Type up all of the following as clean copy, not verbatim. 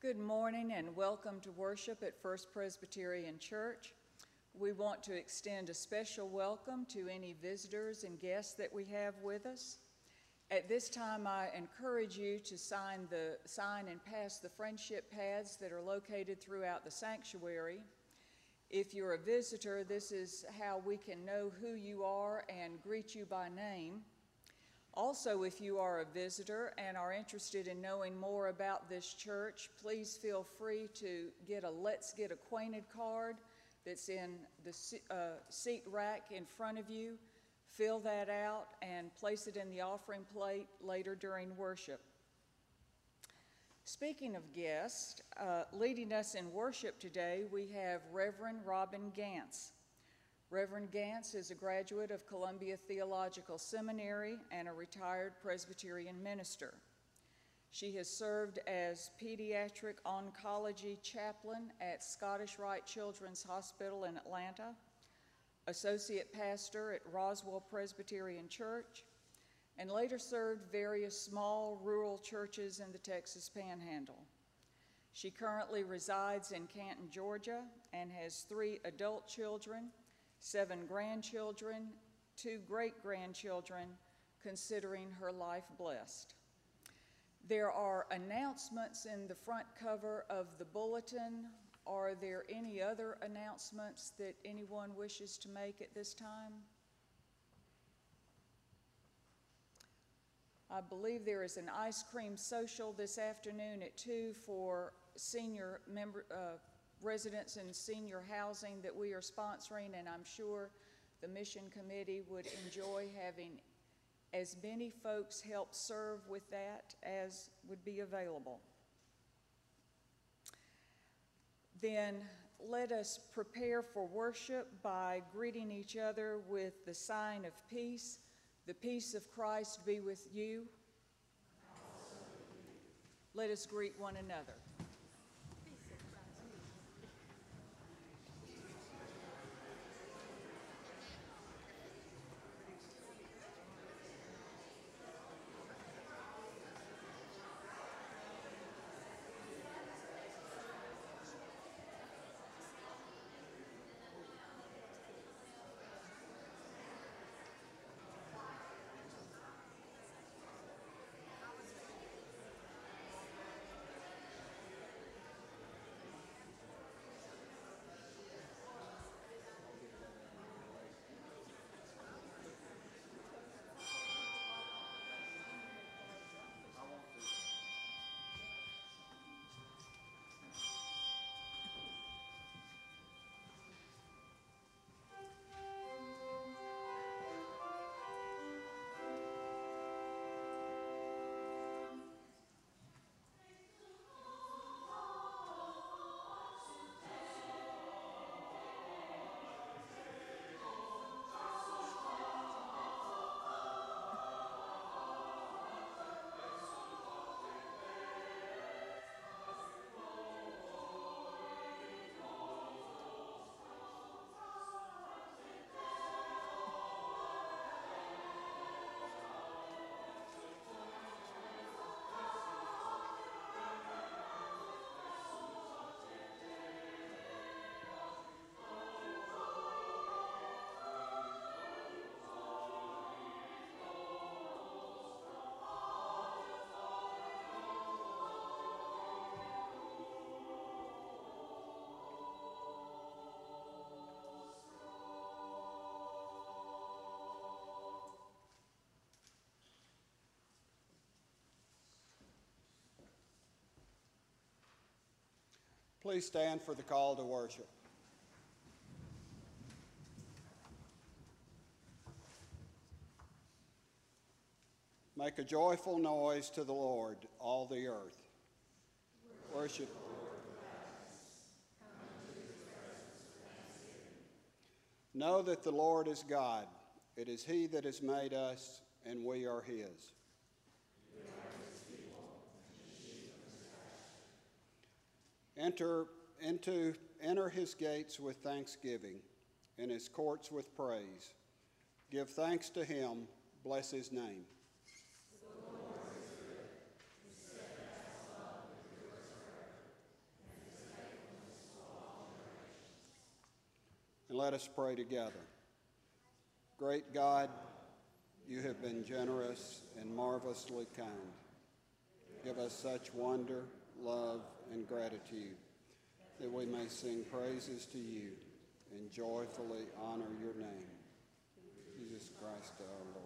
Good morning and welcome to worship at First Presbyterian Church. We want to extend a special welcome to any visitors and guests that we have with us. At this time, I encourage you to sign and pass the friendship pads that are located throughout the sanctuary. If you're a visitor, this is how we can know who you are and greet you by name. Also, if you are a visitor and are interested in knowing more about this church, please feel free to get a Let's Get Acquainted card that's in the seat rack in front of you. Fill that out and place it in the offering plate later during worship. Speaking of guests, leading us in worship today, we have Reverend Robin Gantz. Reverend Gantz is a graduate of Columbia Theological Seminary and a retired Presbyterian minister. She has served as pediatric oncology chaplain at Scottish Rite Children's Hospital in Atlanta, associate pastor at Roswell Presbyterian Church, and later served various small rural churches in the Texas Panhandle. She currently resides in Canton, Georgia, and has 3 adult children, 7 grandchildren, 2 great-grandchildren, considering her life blessed. There are announcements in the front cover of the bulletin. Are there any other announcements that anyone wishes to make at this time? I believe there is an ice cream social this afternoon at 2 for senior residents in senior housing that we are sponsoring, and I'm sure the mission committee would enjoy having as many folks help serve with that as would be available. Then let us prepare for worship by greeting each other with the sign of peace. The peace of Christ be with you. Let us greet one another. Please stand for the call to worship. Make a joyful noise to the Lord, all the earth. Worship. Know that the Lord is God. It is He that has made us, and we are His. Enter His gates with thanksgiving, and His courts with praise. Give thanks to Him, bless His name. The Lord is good. His steadfast love endures forever. let us pray together. Great God, you have been generous and marvelously kind. Give us such wonder, love, and gratitude that we may sing praises to you and joyfully honor your name. Jesus Christ our Lord.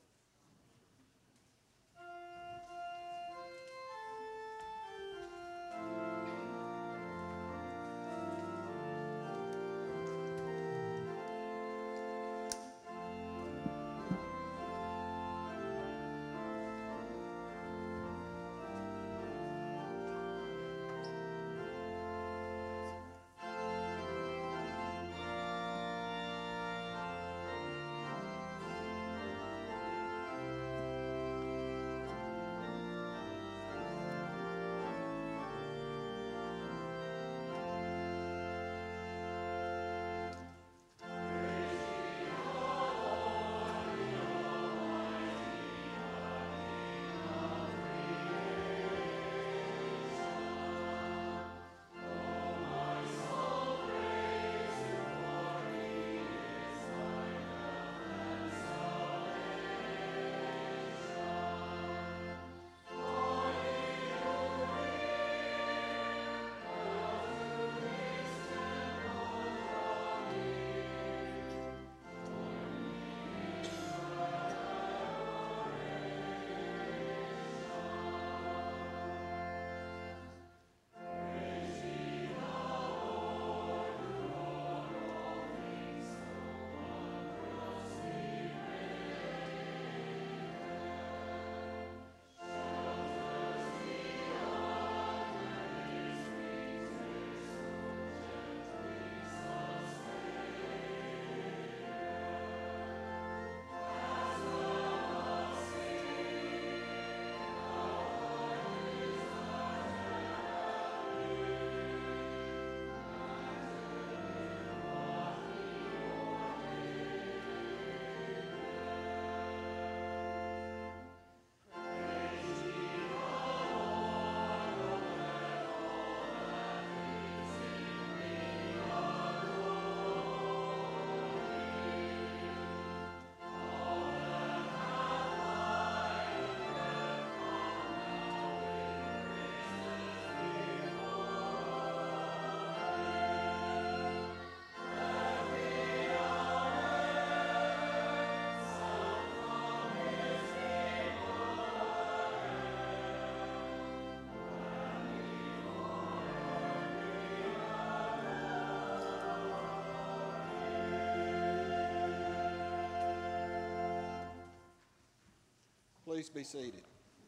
Please be seated.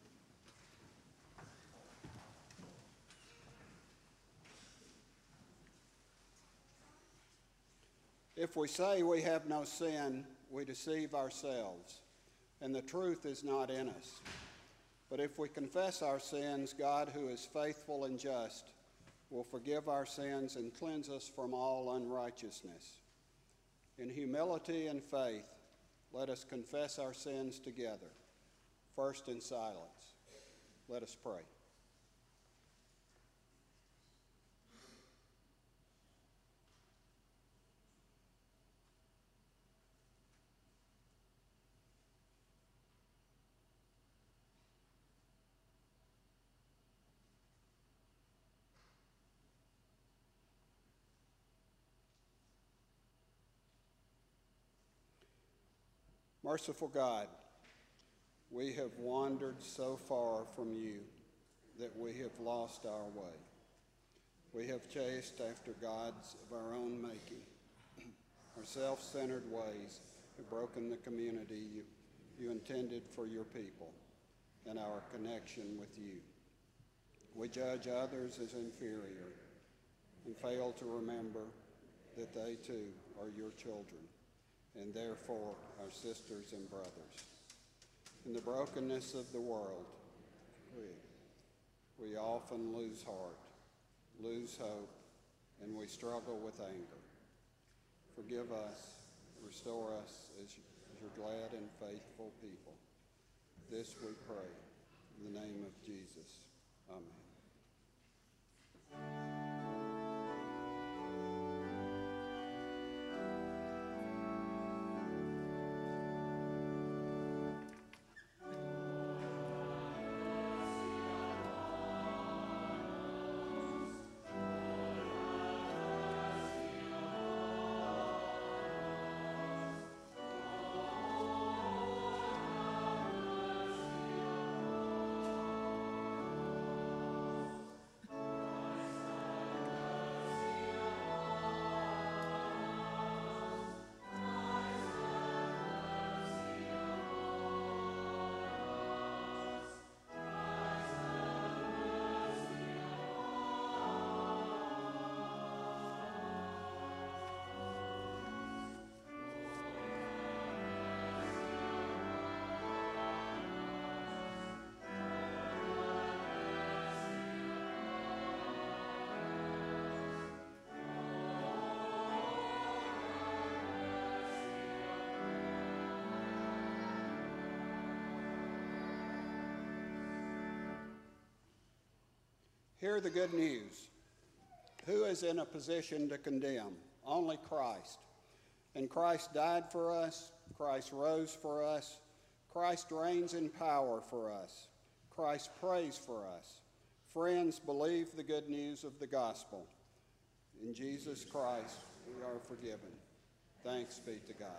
If we say we have no sin, we deceive ourselves, and the truth is not in us. But if we confess our sins, God, who is faithful and just, will forgive our sins and cleanse us from all unrighteousness. In humility and faith, let us confess our sins together, first in silence. Let us pray. Merciful God, we have wandered so far from you that we have lost our way. We have chased after gods of our own making. Our self-centered ways have broken the community you intended for your people and our connection with you. We judge others as inferior and fail to remember that they too are your children, and therefore our sisters and brothers. In the brokenness of the world, we often lose heart, lose hope, and we struggle with anger. Forgive us, restore us as your glad and faithful people. This we pray in the name of Jesus. Amen. Hear the good news. Who is in a position to condemn? Only Christ. And Christ died for us. Christ rose for us. Christ reigns in power for us. Christ prays for us. Friends, believe the good news of the gospel. In Jesus Christ, we are forgiven. Thanks be to God.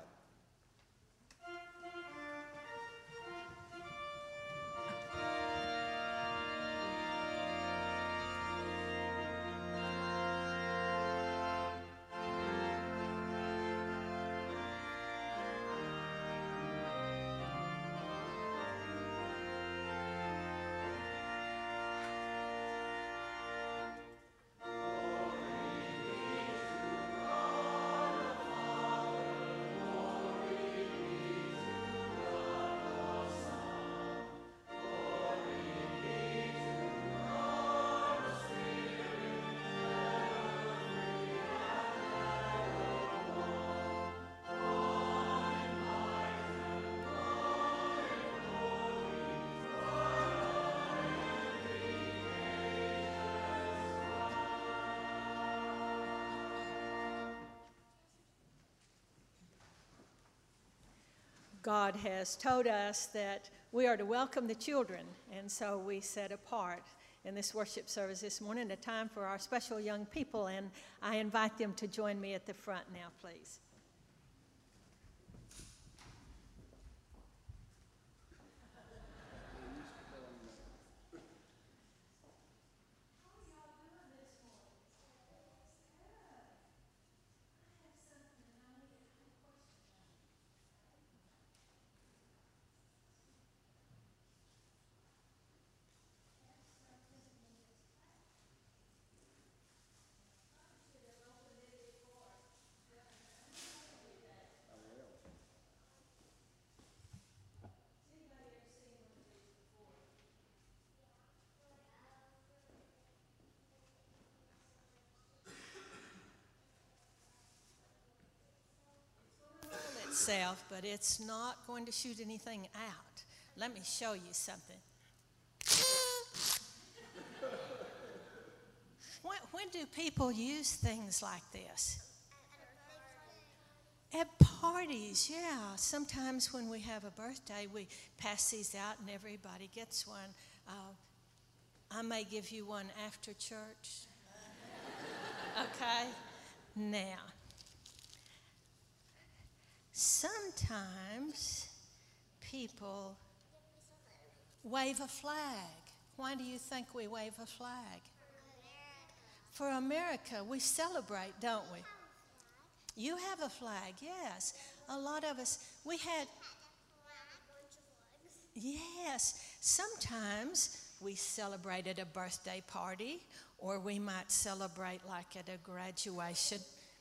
God has told us that we are to welcome the children, and so we set apart in this worship service this morning a time for our special young people, and I invite them to join me at the front now, please. Itself, but it's not going to shoot anything out. Let me show you something. When do people use things like this? At parties, yeah. Sometimes when we have a birthday, we pass these out and everybody gets one. I may give you one after church. Okay? Now, sometimes people wave a flag. Why do you think we wave a flag? For America, we celebrate, don't we? You have a flag, yes. A lot of us, we had, yes. Sometimes we celebrated a birthday party, or we might celebrate like at a graduation.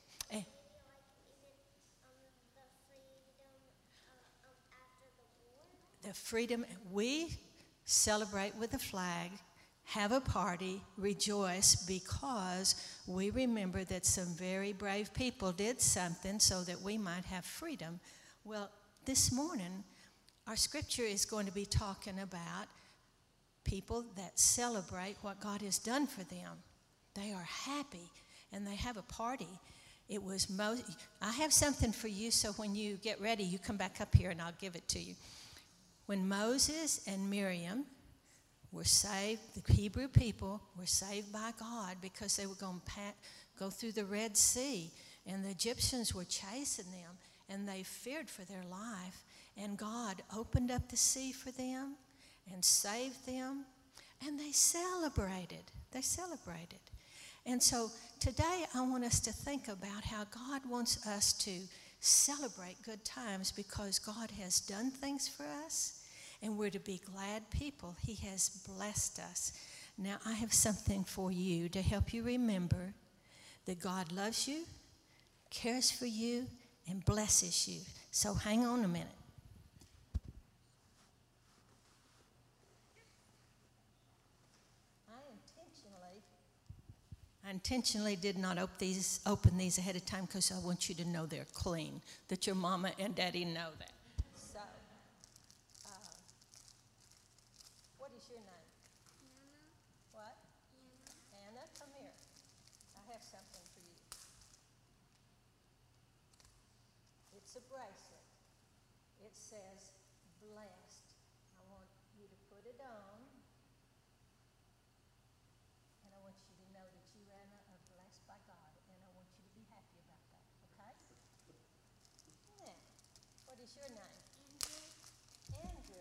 The freedom, we celebrate with a flag, have a party, rejoice, because we remember that some very brave people did something so that we might have freedom. Well, this morning, our scripture is going to be talking about people that celebrate what God has done for them. They are happy and they have a party. It was I have something for you, so when you get ready, you come back up here and I'll give it to you. When Moses and Miriam were saved, the Hebrew people were saved by God because they were going to go through the Red Sea, and the Egyptians were chasing them, and they feared for their life, and God opened up the sea for them and saved them, and they celebrated. They celebrated. And so today I want us to think about how God wants us to celebrate good times because God has done things for us, and we're to be glad people. He has blessed us. Now, I have something for you to help you remember that God loves you, cares for you, and blesses you. So hang on a minute. I intentionally did not open these ahead of time because I want you to know they're clean, that your mama and daddy know that. So, what is your name? Nana. What? Nana. It's a bracelet. It says blessed. I want you to put it on. And I want you to know that you, Anna, are blessed by God. And I want you to be happy about that, okay? Yeah. What is your name? Andrew.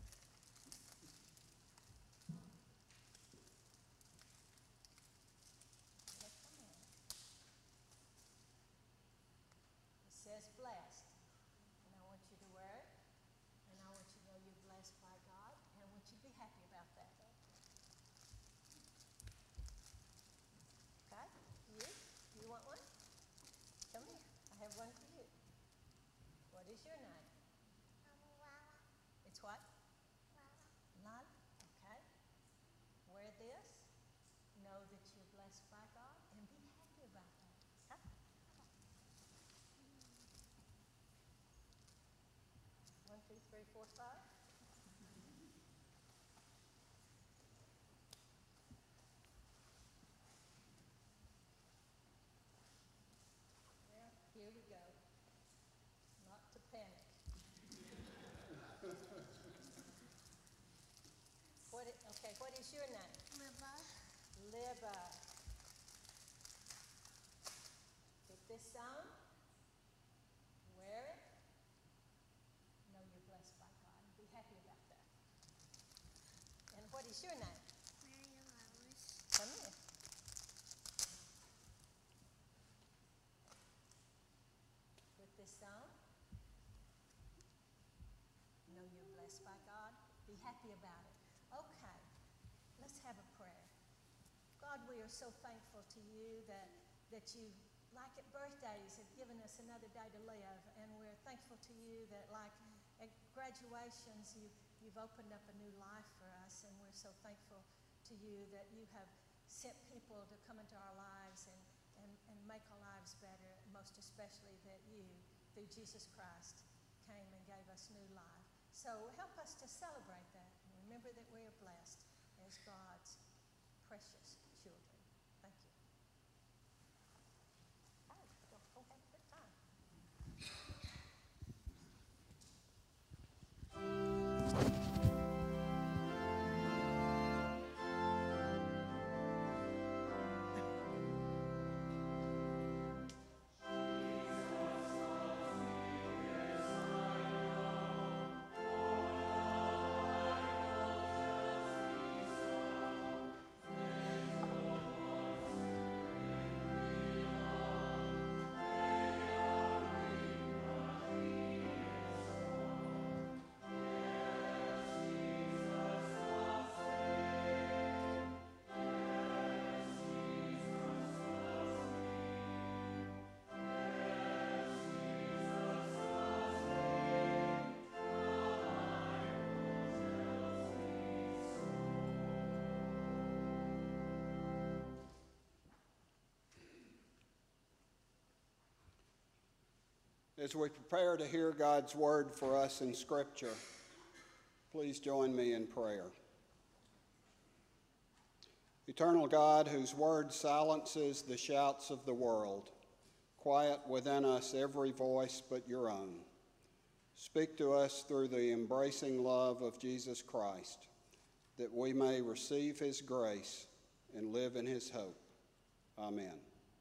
It says blessed. And I want you to wear it. And I want you to know you're blessed by God. And I want you to be happy about that. Okay? You? You want one? Come here. I have one for you. What is your name? It's what? Lala. Okay. Wear this. Know that you're blessed by God and be happy about that. Okay? 1, 2, 3, 4, 5. Well, here we go. Not to panic. What is your name? Liba. Put this on. Wear it. Know you're blessed by God. Be happy about that. And what is your name? Come here. Put this on. Know you're blessed by God. Be happy about it. Okay. Let's have a prayer. God, we are so thankful to you that you, like at birthdays, have given us another day to live. And we're thankful to you that, like at graduations, you've opened up a new life for us. And we're so thankful to you that you have sent people to come into our lives and make our lives better, most especially that you, through Jesus Christ, came and gave us new life. So help us to celebrate that and remember that we are blessed as God's precious children. Thank you. All right, go have a good time. As we prepare to hear God's word for us in Scripture, please join me in prayer. Eternal God, whose word silences the shouts of the world, quiet within us every voice but your own. Speak to us through the embracing love of Jesus Christ, that we may receive his grace and live in his hope. Amen.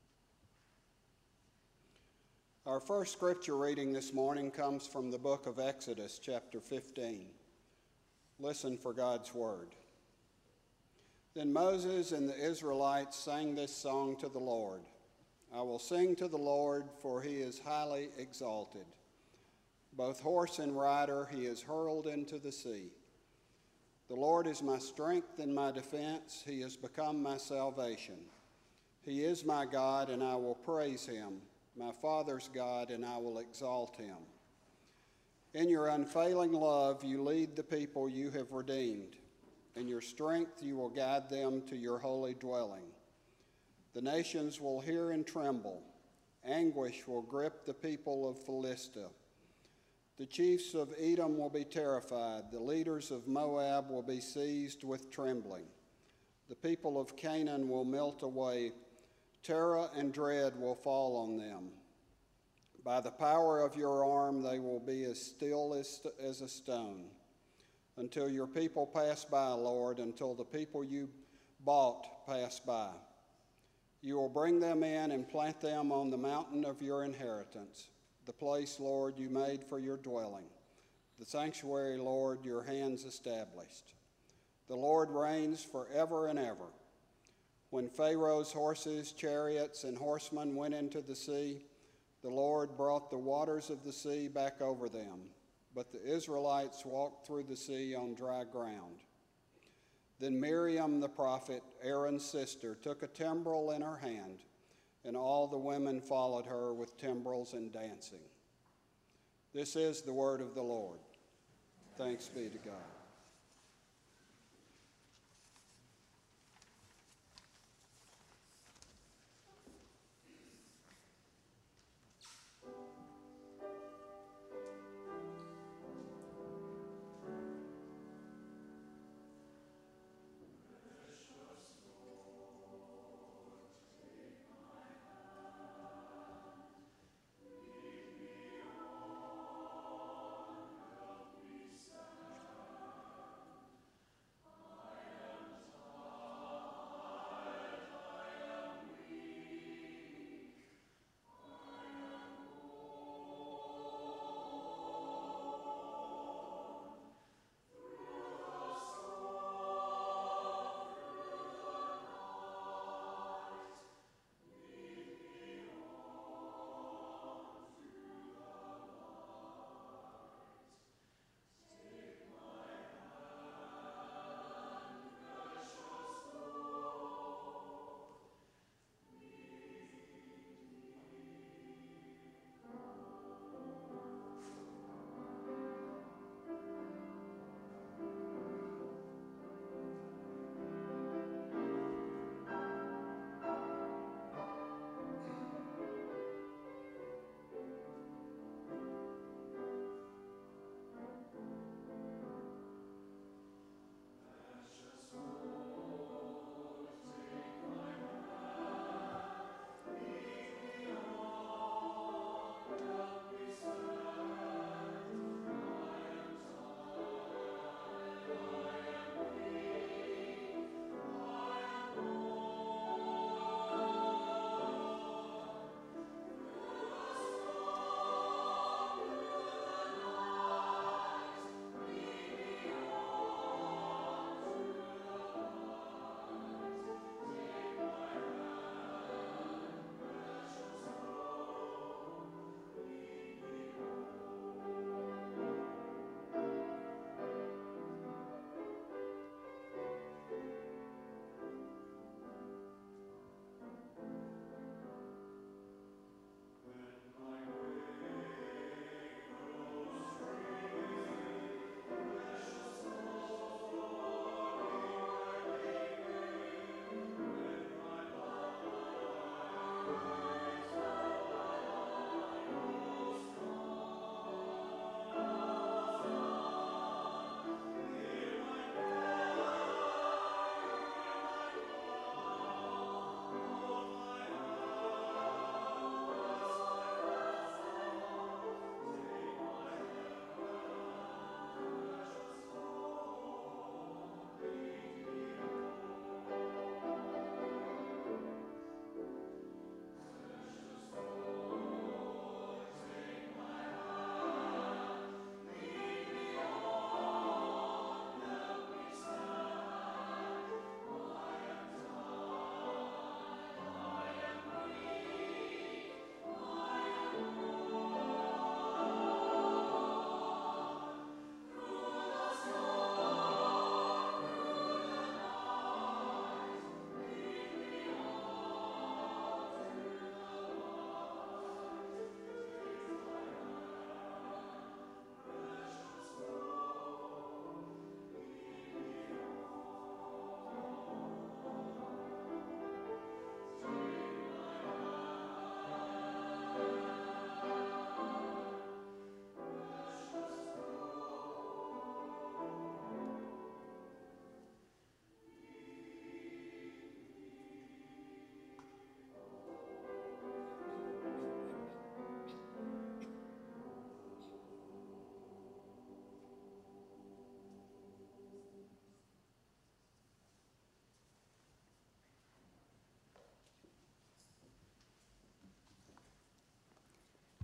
Our first scripture reading this morning comes from the book of Exodus, chapter 15. Listen for God's word. Then Moses and the Israelites sang this song to the Lord. I will sing to the Lord, for he is highly exalted. Both horse and rider he is hurled into the sea. The Lord is my strength and my defense. He has become my salvation. He is my God, and I will praise him, my Father's God, and I will exalt him. In your unfailing love you lead the people you have redeemed. In your strength you will guide them to your holy dwelling. The nations will hear and tremble. Anguish will grip the people of Philistia. The chiefs of Edom will be terrified. The leaders of Moab will be seized with trembling. The people of Canaan will melt away. Terror and dread will fall on them. By the power of your arm, they will be as still as a stone, until your people pass by, Lord, until the people you bought pass by. You will bring them in and plant them on the mountain of your inheritance, the place, Lord, you made for your dwelling, the sanctuary, Lord, your hands established. The Lord reigns forever and ever. When Pharaoh's horses, chariots, and horsemen went into the sea, the Lord brought the waters of the sea back over them, but the Israelites walked through the sea on dry ground. Then Miriam the prophet, Aaron's sister, took a timbrel in her hand, and all the women followed her with timbrels and dancing. This is the word of the Lord. Thanks be to God.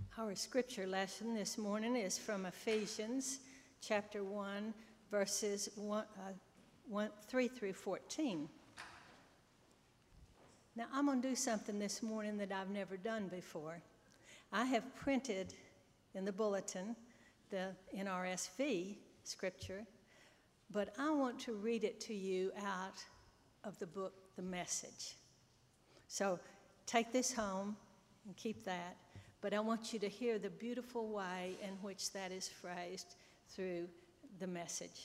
Our scripture lesson this morning is from Ephesians chapter 1, verses 3 through 14. Now, I'm going to do something this morning that I've never done before. I have printed in the bulletin the NRSV scripture, but I want to read it to you out of the book, The Message. So take this home and keep that. But I want you to hear the beautiful way in which that is phrased through the Message.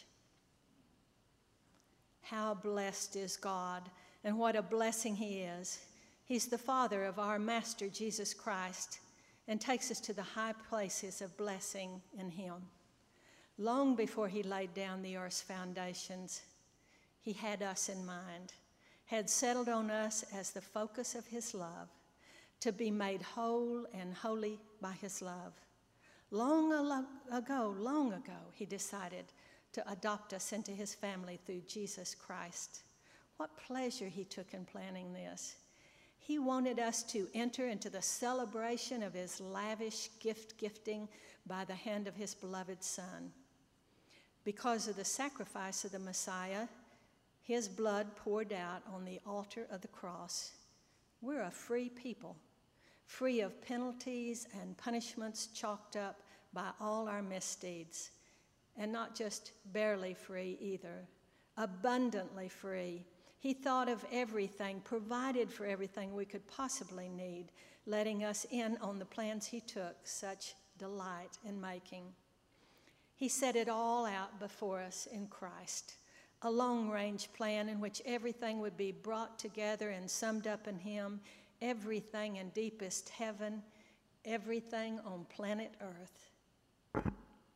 How blessed is God, and what a blessing He is. He's the Father of our Master Jesus Christ and takes us to the high places of blessing in Him. Long before He laid down the earth's foundations, He had us in mind, had settled on us as the focus of His love, to be made whole and holy by His love. Long ago, He decided to adopt us into His family through Jesus Christ. What pleasure He took in planning this. He wanted us to enter into the celebration of His lavish gifting by the hand of His beloved Son. Because of the sacrifice of the Messiah, His blood poured out on the altar of the cross. We're a free people, free of penalties and punishments chalked up by all our misdeeds. And not just barely free either, abundantly free. He thought of everything, provided for everything we could possibly need, letting us in on the plans He took such delight in making. He set it all out before us in Christ, a long-range plan in which everything would be brought together and summed up in Him, everything in deepest heaven, everything on planet Earth.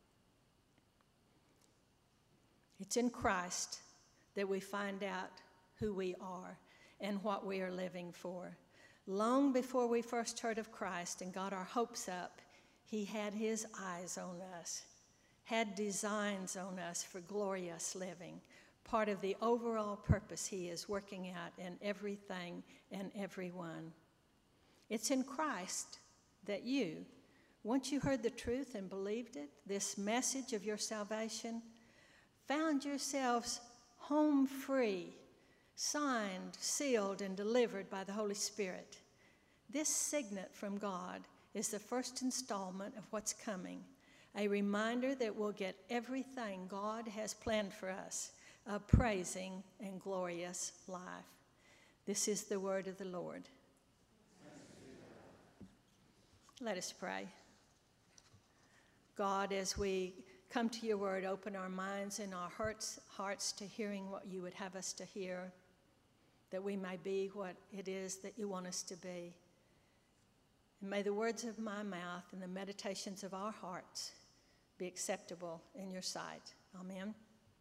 It's in Christ that we find out who we are and what we are living for. Long before we first heard of Christ and got our hopes up, He had His eyes on us, had designs on us for glorious living, part of the overall purpose He is working out in everything and everyone. It's in Christ that you, once you heard the truth and believed it, this message of your salvation, found yourselves home free, signed, sealed, and delivered by the Holy Spirit. This signet from God is the first installment of what's coming, a reminder that we'll get everything God has planned for us, a praising and glorious life. This is the word of the Lord. Let us pray. God, as we come to your word, open our minds and our hearts to hearing what you would have us to hear, that we may be what it is that you want us to be. And may the words of my mouth and the meditations of our hearts be acceptable in your sight. Amen.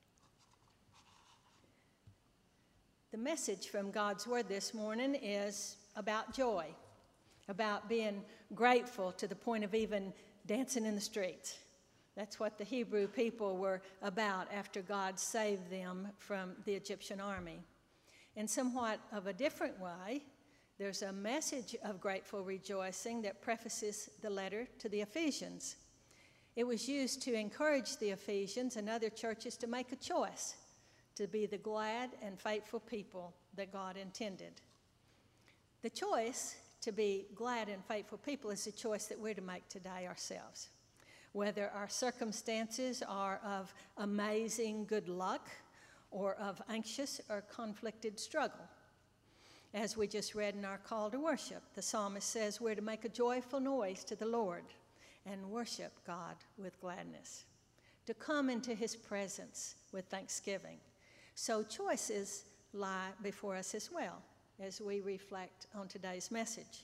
The message from God's word this morning is about joy, about being grateful to the point of even dancing in the streets. That's what the Hebrew people were about after God saved them from the Egyptian army. In somewhat of a different way, there's a message of grateful rejoicing that prefaces the letter to the Ephesians. It was used to encourage the Ephesians and other churches to make a choice to be the glad and faithful people that God intended. The choice to be glad and faithful people is a choice that we're to make today ourselves. Whether our circumstances are of amazing good luck or of anxious or conflicted struggle. As we just read in our call to worship, the psalmist says we're to make a joyful noise to the Lord and worship God with gladness, to come into His presence with thanksgiving. So choices lie before us as well as we reflect on today's message.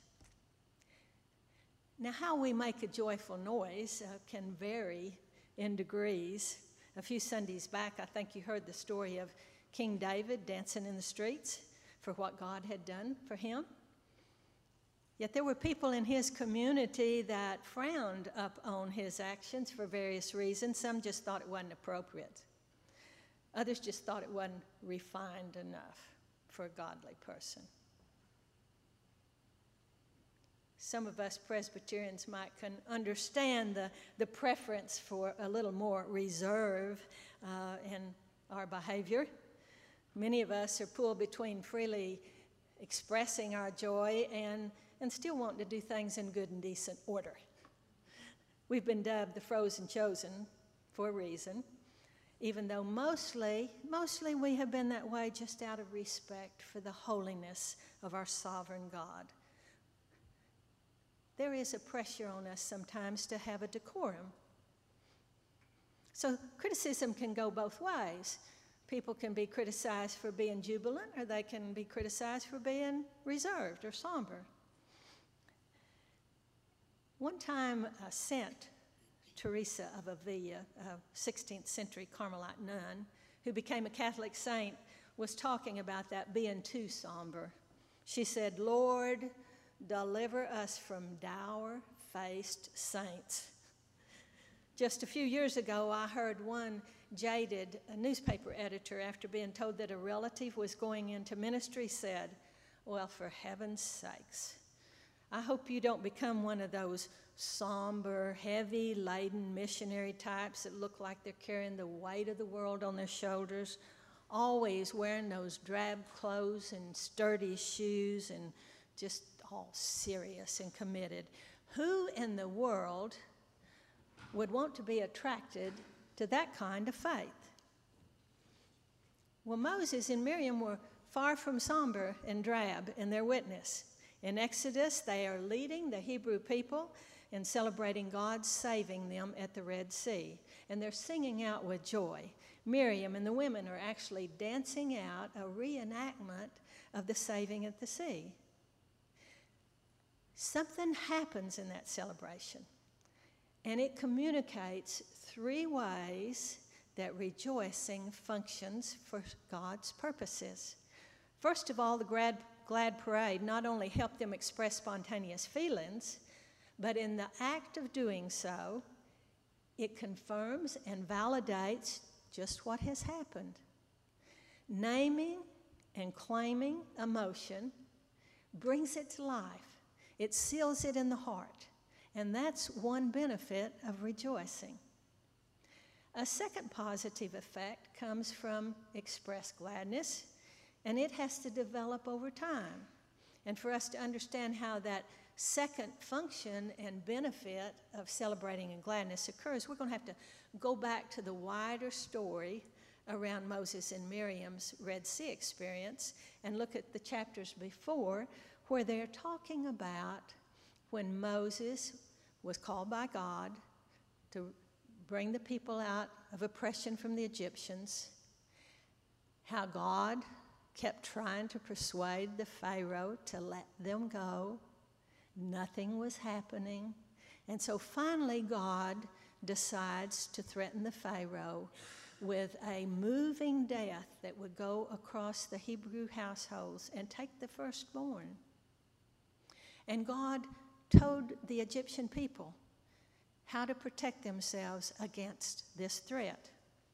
Now, how we make a joyful noise can vary in degrees. A few Sundays back, I think you heard the story of King David dancing in the streets for what God had done for him. Yet there were people in his community that frowned up on his actions for various reasons. Some just thought it wasn't appropriate. Others just thought it wasn't refined enough for a godly person. some of us Presbyterians might can understand the preference for a little more reserve in our behavior. Many of us are pulled between freely expressing our joy and still wanting to do things in good and decent order. We've been dubbed the frozen chosen for a reason, even though mostly we have been that way just out of respect for the holiness of our sovereign God. There is a pressure on us sometimes to have a decorum. So criticism can go both ways. People can be criticized for being jubilant, or they can be criticized for being reserved or somber. One time, Saint Teresa of Avila, a 16th century Carmelite nun who became a Catholic saint, was talking about that being too somber. She said, "Lord, deliver us from dour-faced saints." Just a few years ago, I heard one jaded newspaper editor, after being told that a relative was going into ministry, said, "Well, for heaven's sakes, I hope you don't become one of those somber, heavy-laden missionary types that look like they're carrying the weight of the world on their shoulders, always wearing those drab clothes and sturdy shoes and just all serious and committed. Who in the world would want to be attracted to that kind of faith?" Well, Moses and Miriam were far from somber and drab in their witness. In Exodus, they are leading the Hebrew people in celebrating God saving them at the Red Sea, and they're singing out with joy. Miriam and the women are actually dancing out a reenactment of the saving at the sea. Something happens in that celebration, and it communicates three ways that rejoicing functions for God's purposes. First of all, the glad parade not only helped them express spontaneous feelings, but in the act of doing so, it confirms and validates just what has happened. Naming and claiming emotion brings it to life. It seals it in the heart. And that's one benefit of rejoicing. A second positive effect comes from expressed gladness, and it has to develop over time. And for us to understand how that second function and benefit of celebrating in gladness occurs, we're going to have to go back to the wider story around Moses and Miriam's Red Sea experience and look at the chapters before, where they're talking about when Moses was called by God to bring the people out of oppression from the Egyptians, how God kept trying to persuade the Pharaoh to let them go. Nothing was happening. And so finally God decides to threaten the Pharaoh with a moving death that would go across the Hebrew households and take the firstborn. And God told the Egyptian people how to protect themselves against this threat.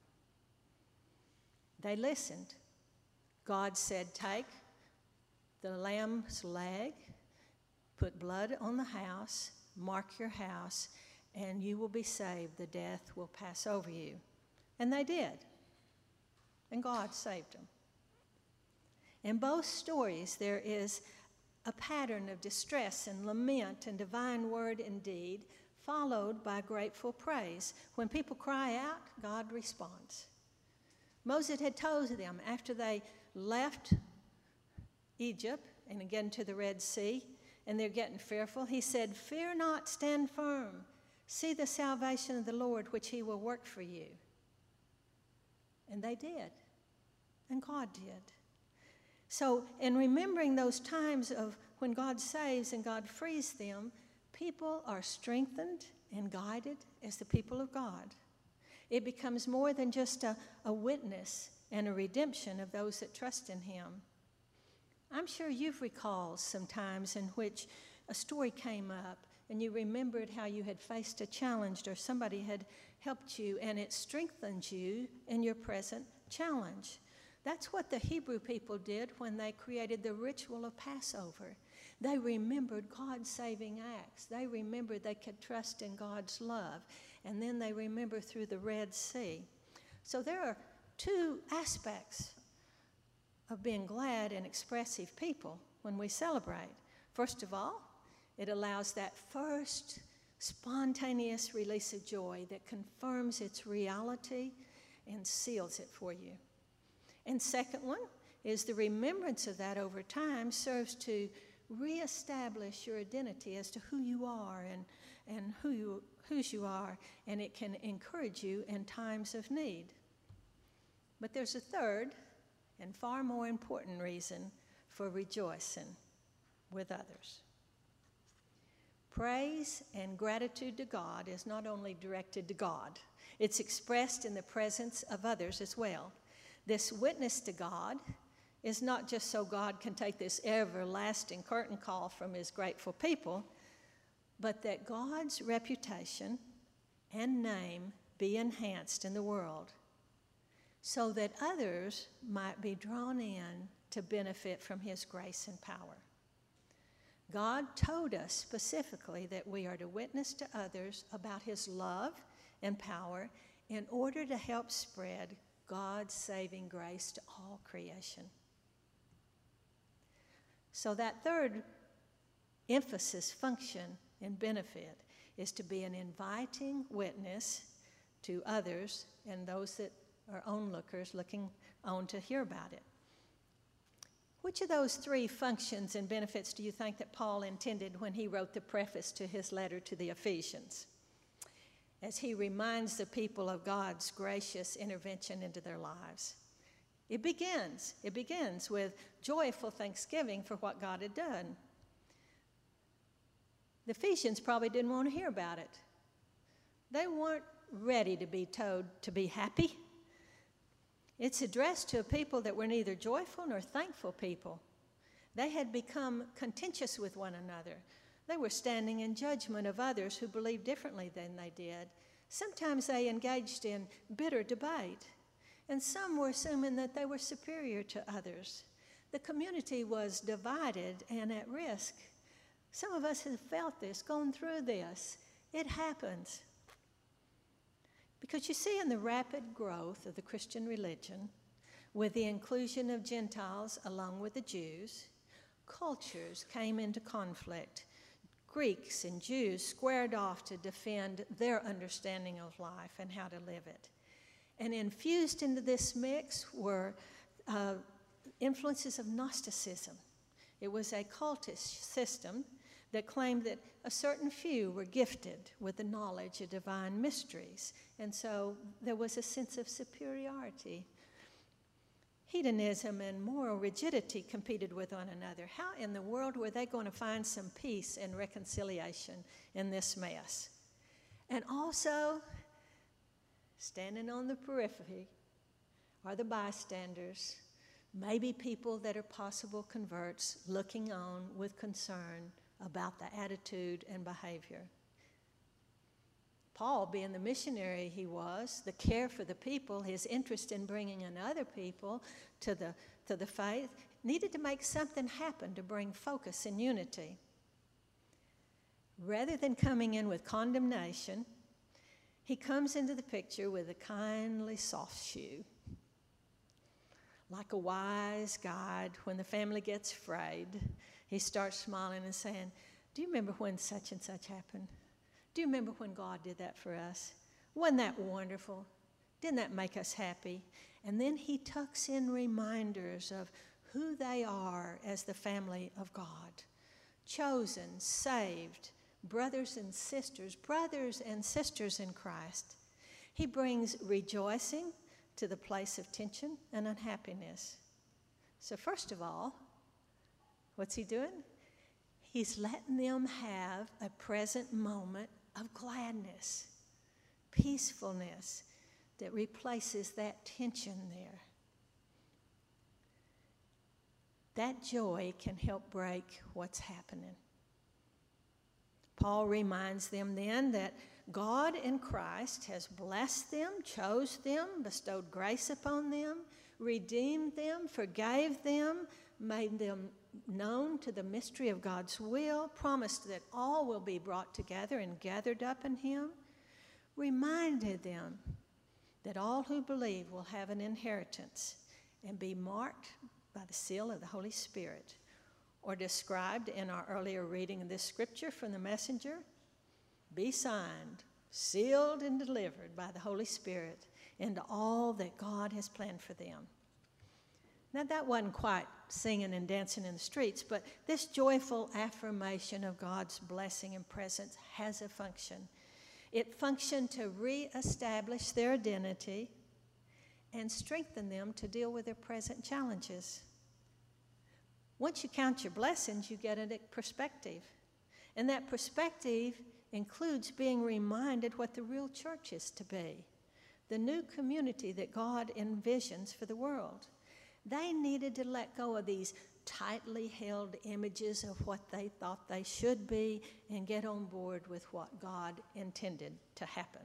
They listened. God said, "Take the lamb's leg, put blood on the house, mark your house, and you will be saved. The death will pass over you." And they did. And God saved them. In both stories, there is a pattern of distress and lament and divine word and deed, followed by grateful praise. When people cry out, God responds. Moses had told them after they left Egypt and again to the Red Sea, and they're getting fearful, he said, "Fear not, stand firm. See the salvation of the Lord, which he will work for you." And they did. And God did. So in remembering those times of when God saves and God frees them, people are strengthened and guided as the people of God. It becomes more than just a witness and a redemption of those that trust in him. I'm sure you've recalled some times in which a story came up and you remembered how you had faced a challenge or somebody had helped you, and it strengthened you in your present challenge. That's what the Hebrew people did when they created the ritual of Passover. They remembered God's saving acts. They remembered they could trust in God's love. And then they remember through the Red Sea. So there are two aspects of being glad and expressive people when we celebrate. First of all, it allows that first spontaneous release of joy that confirms its reality and seals it for you. And second one is the remembrance of that over time serves to reestablish your identity as to who you are and whose you are, and it can encourage you in times of need. But there's a third and far more important reason for rejoicing with others. Praise and gratitude to God is not only directed to God, it's expressed in the presence of others as well. This witness to God is not just so God can take this everlasting curtain call from his grateful people, but that God's reputation and name be enhanced in the world so that others might be drawn in to benefit from his grace and power. God told us specifically that we are to witness to others about his love and power in order to help spread God's saving grace to all creation. So that third emphasis, function, and benefit is to be an inviting witness to others and those that are onlookers looking on to hear about it. Which of those three functions and benefits do you think that Paul intended when he wrote the preface to his letter to the Ephesians, as he reminds the people of God's gracious intervention into their lives? It begins with joyful thanksgiving for what God had done. The Ephesians probably didn't want to hear about it. They weren't ready to be told to be happy. It's addressed to a people that were neither joyful nor thankful people. They had become contentious with one another. They were standing in judgment of others who believed differently than they did. Sometimes they engaged in bitter debate, and some were assuming that they were superior to others. The community was divided and at risk. Some of us have felt this, gone through this. It happens. Because you see, in the rapid growth of the Christian religion, with the inclusion of Gentiles along with the Jews, cultures came into conflict. Greeks and Jews squared off to defend their understanding of life and how to live it. And infused into this mix were influences of Gnosticism. It was a cultist system that claimed that a certain few were gifted with the knowledge of divine mysteries, and so there was a sense of superiority. Hedonism and moral rigidity competed with one another. How in the world were they going to find some peace and reconciliation in this mess? And also, standing on the periphery are the bystanders, maybe people that are possible converts looking on with concern about the attitude and behavior. Paul, being the missionary he was, the care for the people, his interest in bringing in other people to the faith, needed to make something happen to bring focus and unity. Rather than coming in with condemnation, he comes into the picture with a kindly soft shoe. Like a wise guide, when the family gets frayed, he starts smiling and saying, "Do you remember when such and such happened? Do you remember when God did that for us? Wasn't that wonderful? Didn't that make us happy?" And then he tucks in reminders of who they are as the family of God. Chosen, saved, brothers and sisters in Christ. He brings rejoicing to the place of tension and unhappiness. So first of all, what's he doing? He's letting them have a present moment of gladness, peacefulness that replaces that tension there. That joy can help break what's happening. Paul reminds them then that God in Christ has blessed them, chose them, bestowed grace upon them, redeemed them, forgave them, made them known to the mystery of God's will, promised that all will be brought together and gathered up in him, reminded them that all who believe will have an inheritance and be marked by the seal of the Holy Spirit, or described in our earlier reading of this scripture from the messenger, be signed, sealed, and delivered by the Holy Spirit into all that God has planned for them. Now, that wasn't quite singing and dancing in the streets, but this joyful affirmation of God's blessing and presence has a function. It functioned to reestablish their identity and strengthen them to deal with their present challenges. Once you count your blessings, you get a perspective. And that perspective includes being reminded what the real church is to be, the new community that God envisions for the world. They needed to let go of these tightly held images of what they thought they should be and get on board with what God intended to happen.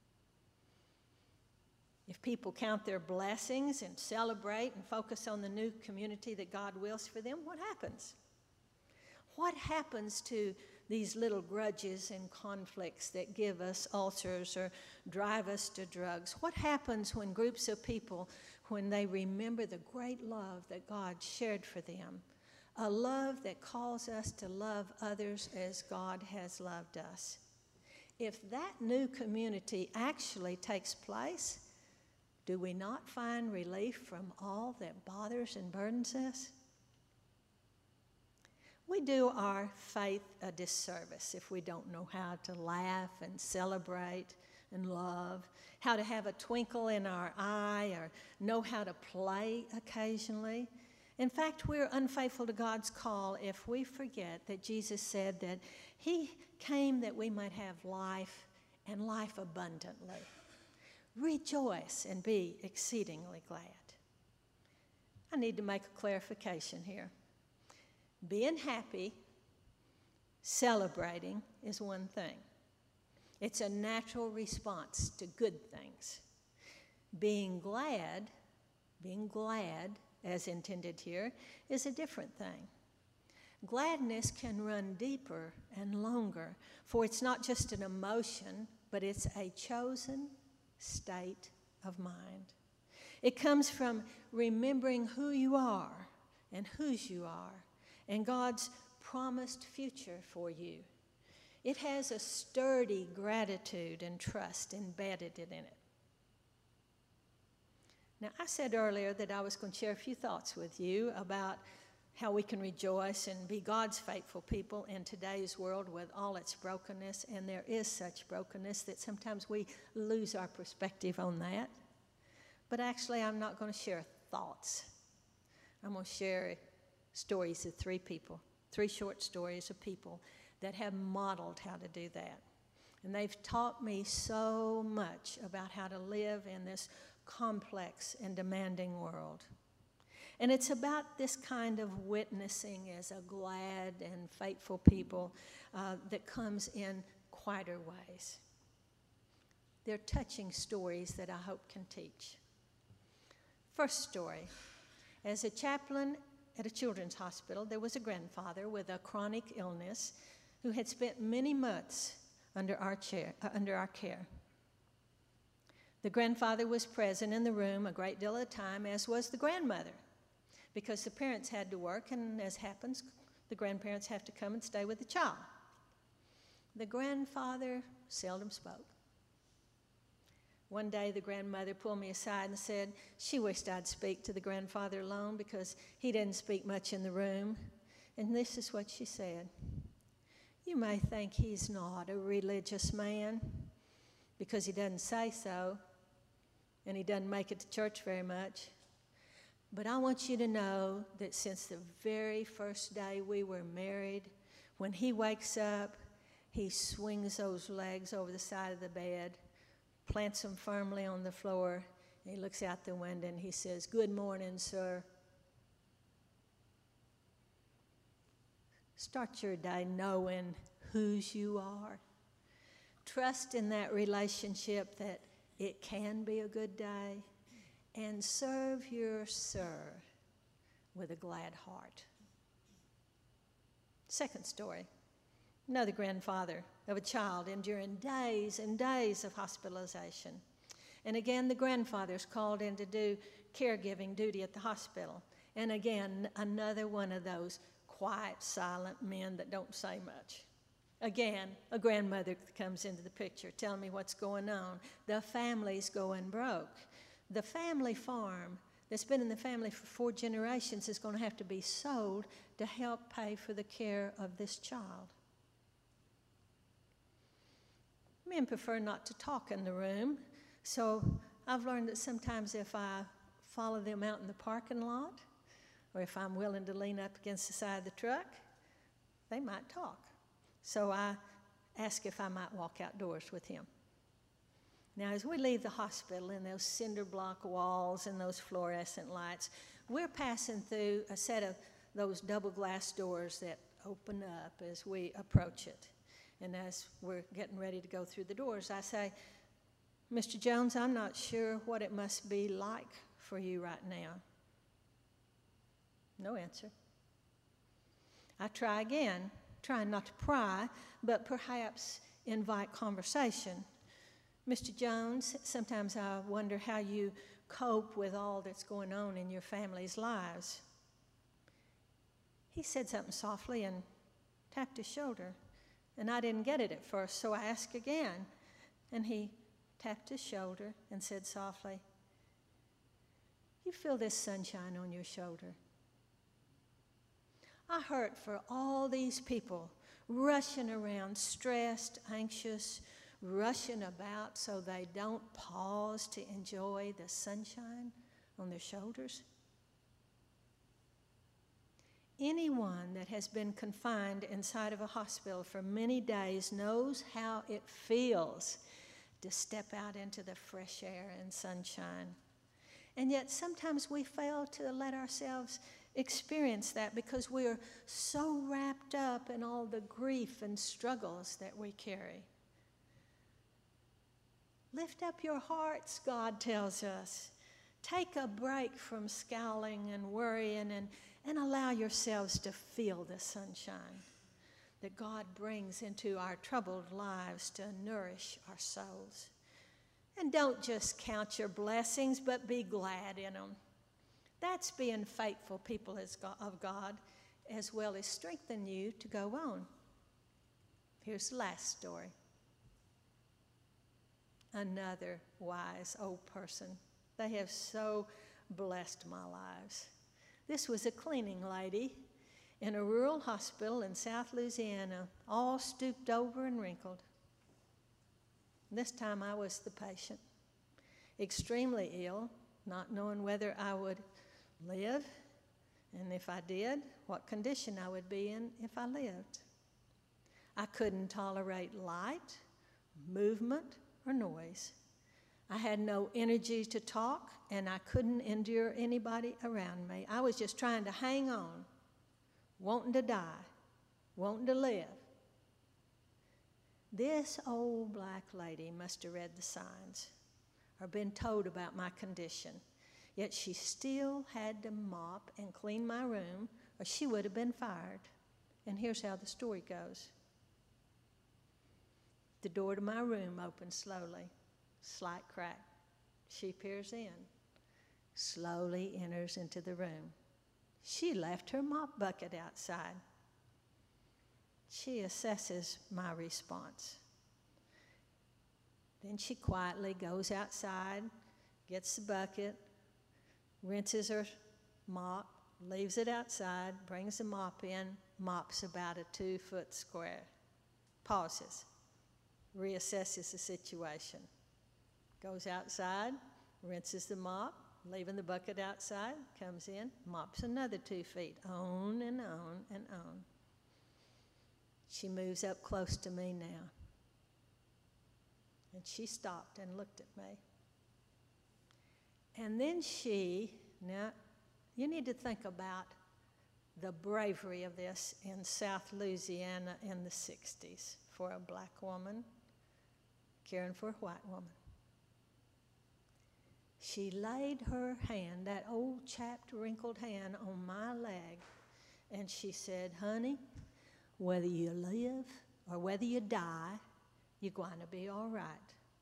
If people count their blessings and celebrate and focus on the new community that God wills for them, what happens? What happens to these little grudges and conflicts that give us ulcers or drive us to drugs? What happens when groups of people, when they remember the great love that God shared for them, a love that calls us to love others as God has loved us? If that new community actually takes place, do we not find relief from all that bothers and burdens us? We do our faith a disservice if we don't know how to laugh and celebrate and love, how to have a twinkle in our eye, or know how to play occasionally. In fact, we're unfaithful to God's call if we forget that Jesus said that he came that we might have life and life abundantly. Rejoice and be exceedingly glad. I need to make a clarification here. Being happy, celebrating is one thing. It's a natural response to good things. Being glad, as intended here, is a different thing. Gladness can run deeper and longer, for it's not just an emotion, but it's a chosen state of mind. It comes from remembering who you are and whose you are and God's promised future for you. It has a sturdy gratitude and trust embedded in it. Now, I said earlier that I was going to share a few thoughts with you about how we can rejoice and be God's faithful people in today's world with all its brokenness, and there is such brokenness that sometimes we lose our perspective on that. But actually, I'm not going to share thoughts. I'm going to share stories of three short stories of people that have modeled how to do that. And they've taught me so much about how to live in this complex and demanding world. And it's about this kind of witnessing as a glad and faithful people that comes in quieter ways. They're touching stories that I hope can teach. First story. As a chaplain at a children's hospital, there was a grandfather with a chronic illness who had spent many months under our care. The grandfather was present in the room a great deal of the time, as was the grandmother, because the parents had to work, and as happens, the grandparents have to come and stay with the child. The grandfather seldom spoke. One day, the grandmother pulled me aside and said she wished I'd speak to the grandfather alone because he didn't speak much in the room. And this is what she said. You may think he's not a religious man because he doesn't say so, and he doesn't make it to church very much. But I want you to know that since the very first day we were married, when he wakes up, he swings those legs over the side of the bed, plants them firmly on the floor, and he looks out the window and he says, "Good morning, sir." Start your day knowing whose you are. Trust in that relationship that it can be a good day, and serve your sir with a glad heart. Second story. Another grandfather of a child enduring days and days of hospitalization. And again, the grandfather's called in to do caregiving duty at the hospital. And again, another one of those quiet, silent men that don't say much. Again, a grandmother comes into the picture, telling me what's going on. The family's going broke. The family farm that's been in the family for 4 generations is going to have to be sold to help pay for the care of this child. Men prefer not to talk in the room, so I've learned that sometimes if I follow them out in the parking lot, or if I'm willing to lean up against the side of the truck, they might talk. So I ask if I might walk outdoors with him. Now, as we leave the hospital in those cinder block walls and those fluorescent lights, we're passing through a set of those double glass doors that open up as we approach it. And as we're getting ready to go through the doors, I say, Mr. Jones, I'm not sure what it must be like for you right now. No answer. I try again, trying not to pry, but perhaps invite conversation. Mr. Jones, sometimes I wonder how you cope with all that's going on in your family's lives. He said something softly and tapped his shoulder, and I didn't get it at first, so I asked again, and he tapped his shoulder and said softly, "You feel this sunshine on your shoulder?" I hurt for all these people rushing around, stressed, anxious, rushing about so they don't pause to enjoy the sunshine on their shoulders. Anyone that has been confined inside of a hospital for many days knows how it feels to step out into the fresh air and sunshine. And yet sometimes we fail to let ourselves experience that because we are so wrapped up in all the grief and struggles that we carry. Lift up your hearts, God tells us. Take a break from scowling and worrying and allow yourselves to feel the sunshine that God brings into our troubled lives to nourish our souls. And don't just count your blessings, but be glad in them. That's being faithful people of God, as well as strengthen you to go on. Here's the last story. Another wise old person. They have so blessed my lives. This was a cleaning lady in a rural hospital in South Louisiana, all stooped over and wrinkled. This time I was the patient, extremely ill, not knowing whether I would live, and if I did, what condition I would be in if I lived. I couldn't tolerate light, movement, or noise. I had no energy to talk, and I couldn't endure anybody around me. I was just trying to hang on, wanting to die, wanting to live. This old black lady must have read the signs or been told about my condition, yet she still had to mop and clean my room, or she would have been fired. And here's how the story goes. The door to my room opens slowly, slight crack. She peers in, slowly enters into the room. She left her mop bucket outside. She assesses my response. Then she quietly goes outside, gets the bucket, rinses her mop, leaves it outside, brings the mop in, mops about a 2-foot square, pauses, reassesses the situation, goes outside, rinses the mop, leaving the bucket outside, comes in, mops another 2 feet, on and on and on. She moves up close to me now. And she stopped and looked at me. And then now you need to think about the bravery of this in South Louisiana in the 60s for a black woman caring for a white woman. She laid her hand, that old chapped, wrinkled hand, on my leg, and she said, "Honey, whether you live or whether you die, you're going to be all right.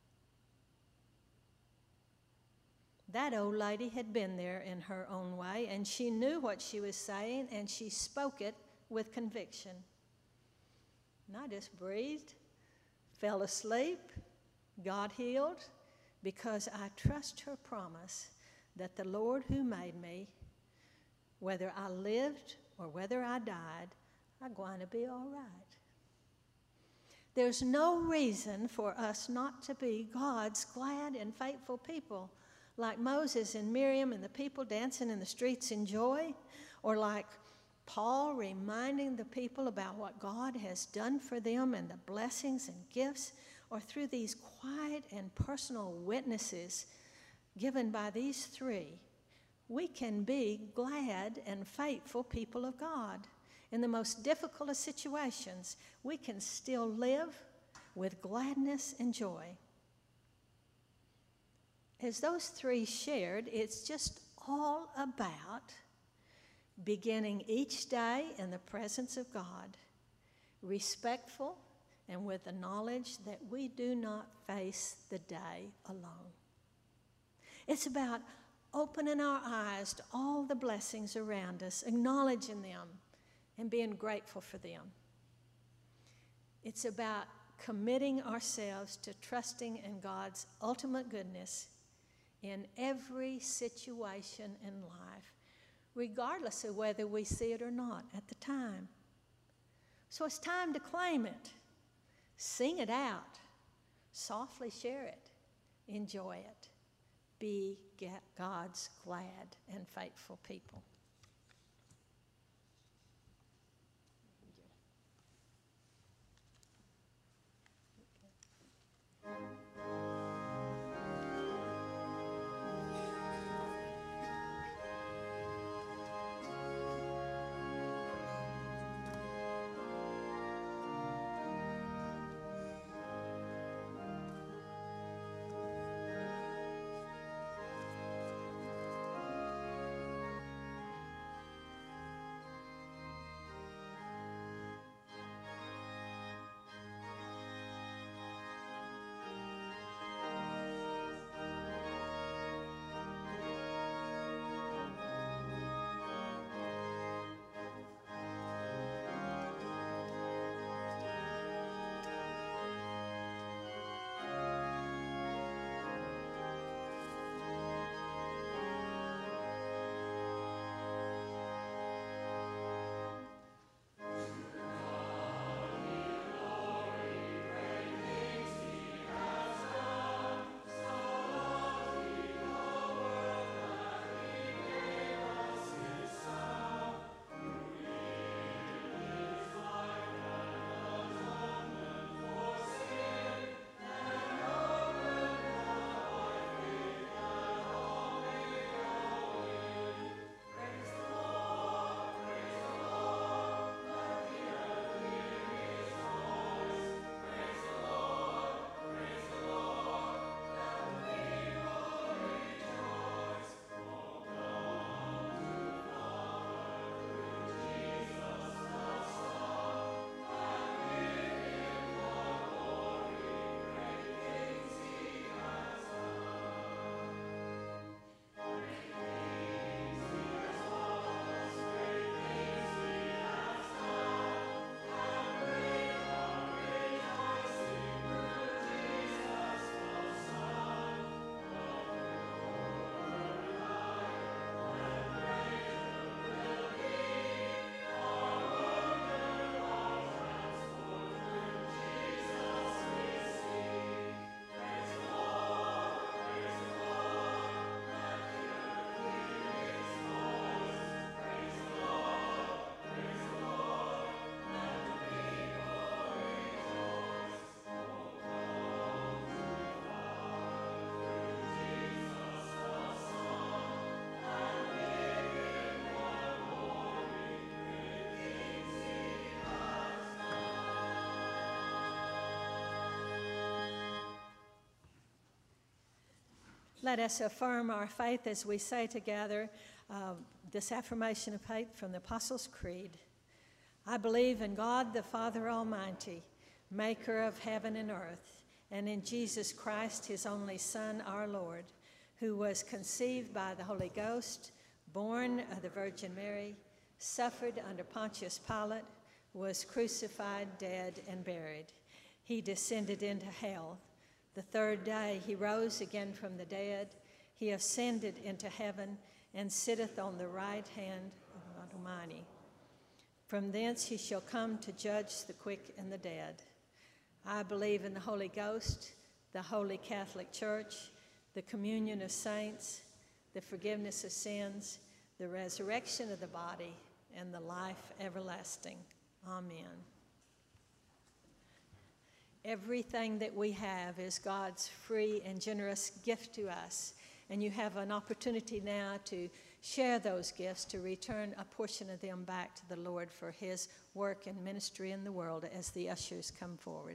That old lady had been there in her own way, and she knew what she was saying, and she spoke it with conviction. And I just breathed, fell asleep, got healed, because I trust her promise that the Lord who made me, whether I lived or whether I died, I'm going to be all right. There's no reason for us not to be God's glad and faithful people, like Moses and Miriam and the people dancing in the streets in joy, or like Paul reminding the people about what God has done for them and the blessings and gifts, or through these quiet and personal witnesses given by these three. We can be glad and faithful people of God. In the most difficult of situations, we can still live with gladness and joy. As those three shared, it's just all about beginning each day in the presence of God, respectful and with the knowledge that we do not face the day alone. It's about opening our eyes to all the blessings around us, acknowledging them, and being grateful for them. It's about committing ourselves to trusting in God's ultimate goodness in every situation in life, regardless of whether we see it or not at the time. So it's time to claim it, sing it out, softly share it, enjoy it. Be God's glad and faithful people. Let us affirm our faith as we say together this affirmation of faith from the Apostles' Creed. I believe in God the Father Almighty, maker of heaven and earth, and in Jesus Christ, his only Son, our Lord, who was conceived by the Holy Ghost, born of the Virgin Mary, suffered under Pontius Pilate, was crucified, dead, and buried. He descended into hell. The third day he rose again from the dead. He ascended into heaven and sitteth on the right hand of God Almighty. From thence he shall come to judge the quick and the dead. I believe in the Holy Ghost, the Holy Catholic Church, the communion of saints, the forgiveness of sins, the resurrection of the body, and the life everlasting. Amen. Everything that we have is God's free and generous gift to us, and you have an opportunity now to share those gifts, to return a portion of them back to the Lord for his work and ministry in the world as the ushers come forward.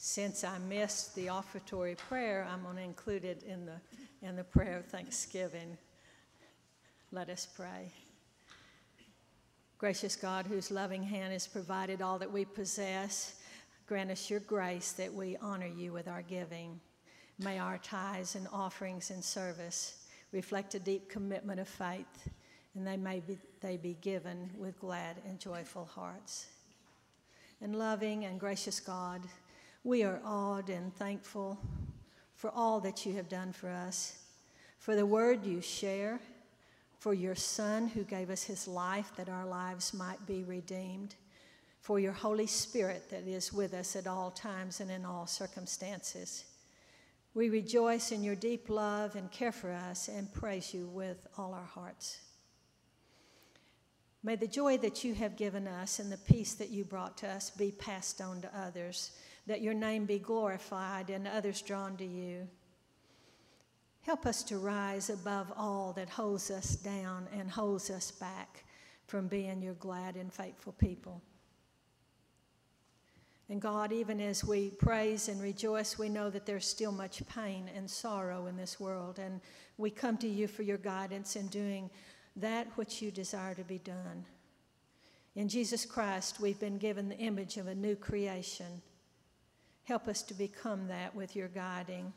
Since I missed the offertory prayer, I'm going to include it in the prayer of thanksgiving. Let us pray. Gracious God, whose loving hand has provided all that we possess, grant us your grace that we honor you with our giving. May our tithes and offerings and service reflect a deep commitment of faith, and they be given with glad and joyful hearts. And loving and gracious God, we are awed and thankful for all that you have done for us, for the word you share, for your Son who gave us his life that our lives might be redeemed, for your Holy Spirit that is with us at all times and in all circumstances. We rejoice in your deep love and care for us and praise you with all our hearts. May the joy that you have given us and the peace that you brought to us be passed on to others, that your name be glorified and others drawn to you. Help us to rise above all that holds us down and holds us back from being your glad and faithful people. And God, even as we praise and rejoice, we know that there's still much pain and sorrow in this world, and we come to you for your guidance in doing that which you desire to be done. In Jesus Christ, we've been given the image of a new creation. Help us to become that with your guiding.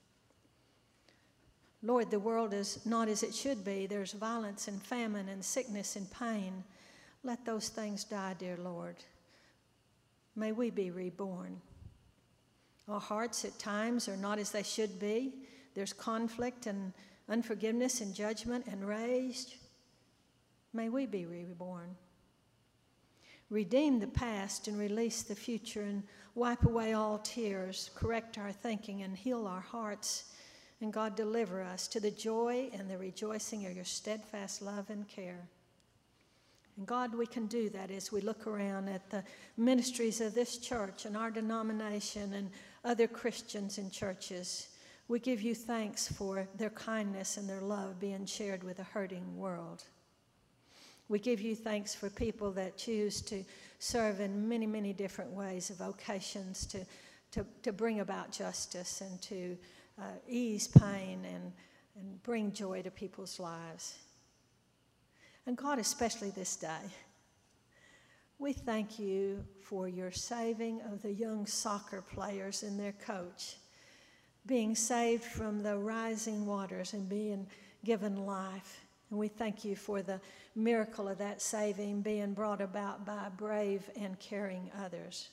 Lord, the world is not as it should be. There's violence and famine and sickness and pain. Let those things die, dear Lord. May we be reborn. Our hearts at times are not as they should be. There's conflict and unforgiveness and judgment and rage. May we be reborn. Redeem the past and release the future and wipe away all tears, correct our thinking and heal our hearts. And God, deliver us to the joy and the rejoicing of your steadfast love and care. And God, we can do that as we look around at the ministries of this church and our denomination and other Christians and churches. We give you thanks for their kindness and their love being shared with a hurting world. We give you thanks for people that choose to serve in many, many different ways of vocations to bring about justice and to ease pain and bring joy to people's lives. And God, especially this day, we thank you for your saving of the young soccer players and their coach, being saved from the rising waters and being given life. And we thank you for the miracle of that saving being brought about by brave and caring others.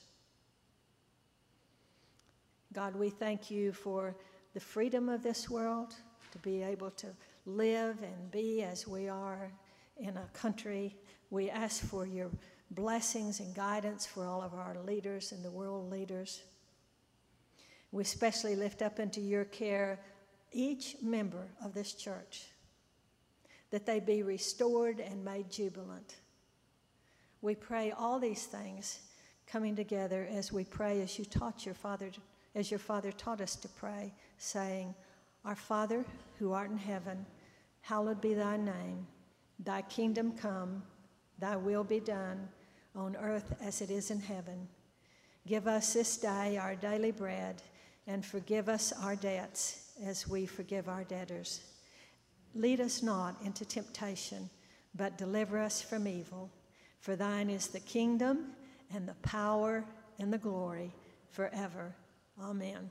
God, we thank you for the freedom of this world, to be able to live and be as we are in a country. We ask for your blessings and guidance for all of our leaders and the world leaders. We especially lift up into your care each member of this church, that they be restored and made jubilant. We pray all these things coming together as we pray as your Father taught us to pray, saying, Our Father, who art in heaven, hallowed be thy name. Thy kingdom come, thy will be done, on earth as it is in heaven. Give us this day our daily bread, and forgive us our debts as we forgive our debtors. Lead us not into temptation, but deliver us from evil. For thine is the kingdom, and the power, and the glory, forever. Amen.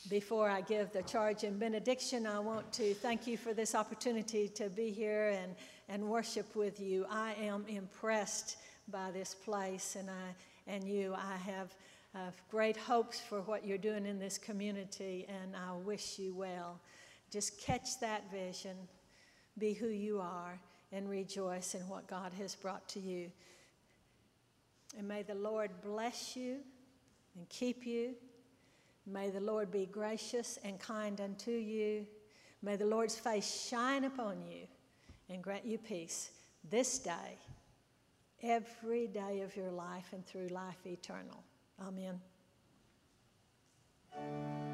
Before I give the charge and benediction, I want to thank you for this opportunity to be here and worship with you. I am impressed by this place, and you. I have great hopes for what you're doing in this community, and I wish you well. Just catch that vision, be who you are, and rejoice in what God has brought to you. And may the Lord bless you and keep you. May the Lord be gracious and kind unto you. May the Lord's face shine upon you and grant you peace this day, every day of your life, and through life eternal. Amen.